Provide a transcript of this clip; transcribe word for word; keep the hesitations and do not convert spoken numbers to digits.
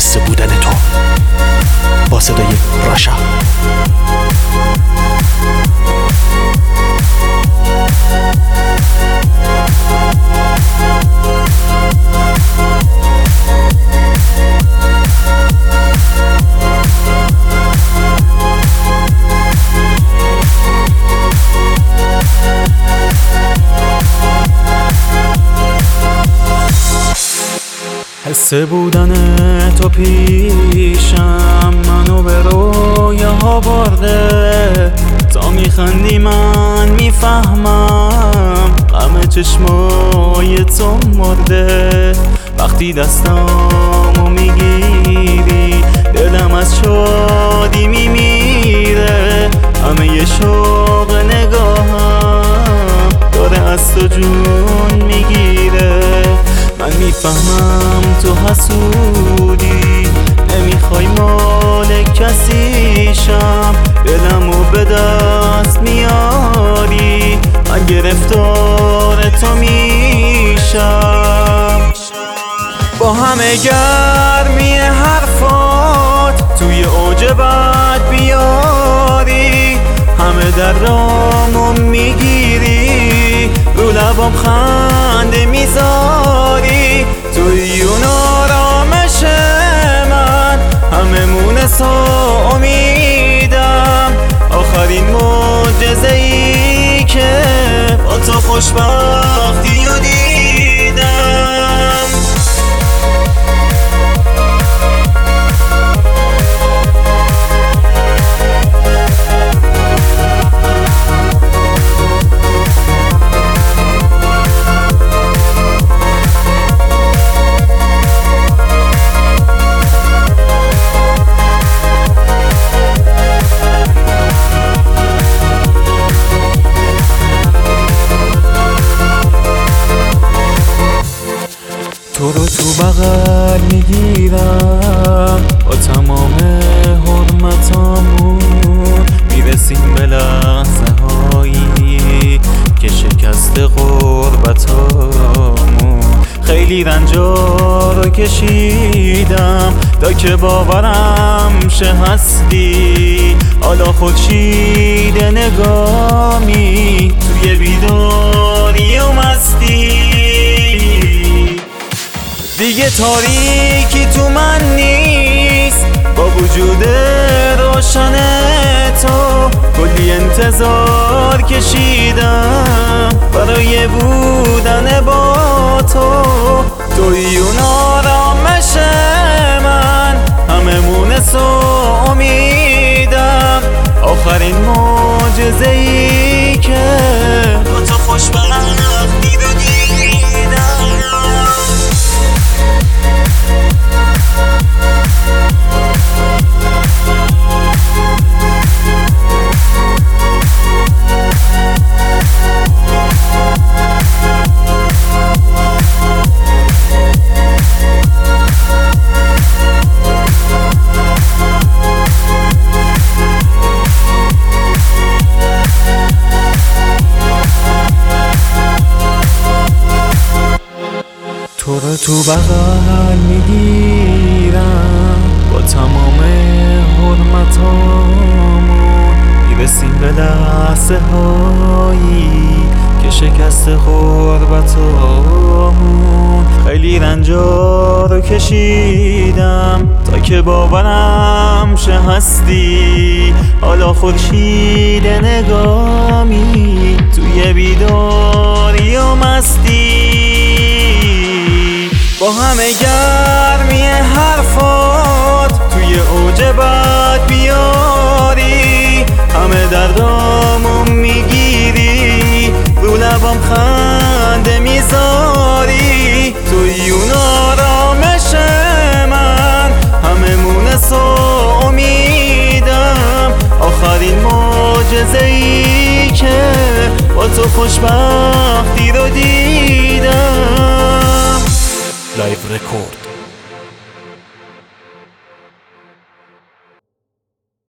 حس بودن تو با صدای رشا. حس بودن تو پیشم منو به رویاها برده، تا میخندی من میفهمم غم چشمای تو مرده. وقتی دستامو میگیری دلم از شادی میمیره، همه ی شوق نگاهم داره از تو جون میگیره. من میفهمم تو حسودی، نمیخوای مال کسیشم، دلمو به دست میاری، من گرفتار تو میشم. با همه گرمی حرفات توی اوج بد بیاری، همه در رامو میگیری، رو لبام خنده میذاری. توی اون آرامش من همه مونس و امیدم، آخرین معجزه ای که با تو خوشبختی رو دیدم. تو رو تو بغل میگیرم، با تمام حرمتامون میرسیم به لحظه هایی که شکست غربتامون. خیلی رنجا رو کشیدم تا که باورم شه هستی، حالا خورشید نگامی توی بیداری و مستی. دیگه تاریکی تو من نیست، با وجود روشن تو کلی انتظار کشیدم برای بودن با تو. توی اون آرامش من همه مونس و امیدم، آخرین معجزه ای که با تو خوشبختی رو دیدم. تو رو تو بغل میگیرم، با تمام حرمتامون میرسیم به لحظه هایی که شکست غربتامون. خیلی رنجا رو کشیدم تا که باورم شه هستی، حالا خورشید نگامی توی بیداری و مستی. با همه گرمی حرفات توی اوج بد بیاری، همه دردامو میگیری، رو لبام خنده میذاری. توی اون آرامش من همه مونس و امیدم، آخرین معجزه ای که با تو خوشبختی رو دیدم. لایو رکورد